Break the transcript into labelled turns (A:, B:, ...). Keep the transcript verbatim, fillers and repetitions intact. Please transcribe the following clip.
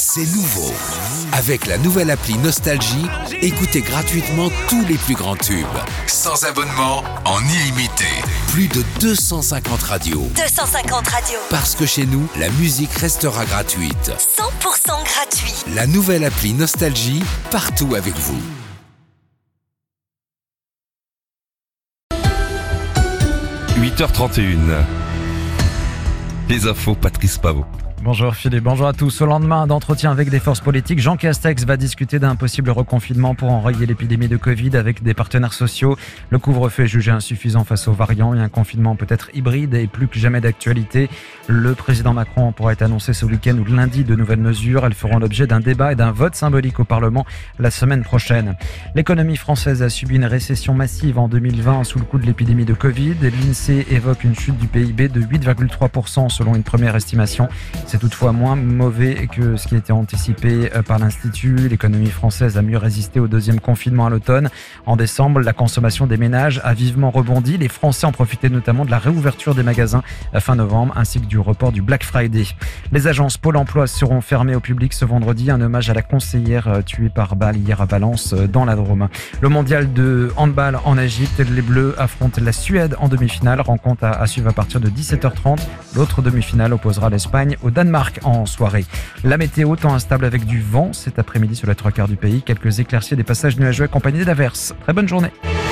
A: C'est nouveau. Avec la nouvelle appli Nostalgie, écoutez gratuitement tous les plus grands tubes. Sans abonnement, en illimité. Plus de deux cent cinquante radios.
B: deux cent cinquante radios.
A: Parce que chez nous, la musique restera gratuite.
B: cent pour cent gratuit.
A: La nouvelle appli Nostalgie, partout avec vous.
C: huit heures trente et une. Les infos, Patrice Pavot.
D: Bonjour Philippe, bonjour à tous. Au lendemain d'entretien avec des forces politiques, Jean Castex va discuter d'un possible reconfinement pour enrayer l'épidémie de Covid avec des partenaires sociaux. Le couvre-feu est jugé insuffisant face aux variants et un confinement peut-être hybride et plus que jamais d'actualité. Le président Macron pourrait annoncer ce week-end ou lundi de nouvelles mesures. Elles feront l'objet d'un débat et d'un vote symbolique au Parlement la semaine prochaine. L'économie française a subi une récession massive en deux mille vingt sous le coup de l'épidémie de Covid. L'INSEE évoque une chute du P I B de huit virgule trois pour cent selon une première estimation. C'est toutefois moins mauvais que ce qui était anticipé par l'Institut. L'économie française a mieux résisté au deuxième confinement à l'automne. En décembre, la consommation des ménages a vivement rebondi. Les Français ont profité notamment de la réouverture des magasins fin novembre ainsi que du report du Black Friday. Les agences Pôle emploi seront fermées au public ce vendredi. Un hommage à la conseillère tuée par balle hier à Valence dans la Drôme. Le mondial de handball en Égypte, les Bleus affrontent la Suède en demi-finale. Rencontre à, à suivre à partir de dix-sept heures trente. L'autre demi-finale opposera l'Espagne au Danemark en soirée. La météo, temps instable avec du vent cet après-midi sur la trois quarts du pays. Quelques éclaircies et des passages nuageux accompagnés d'averses. Très bonne journée.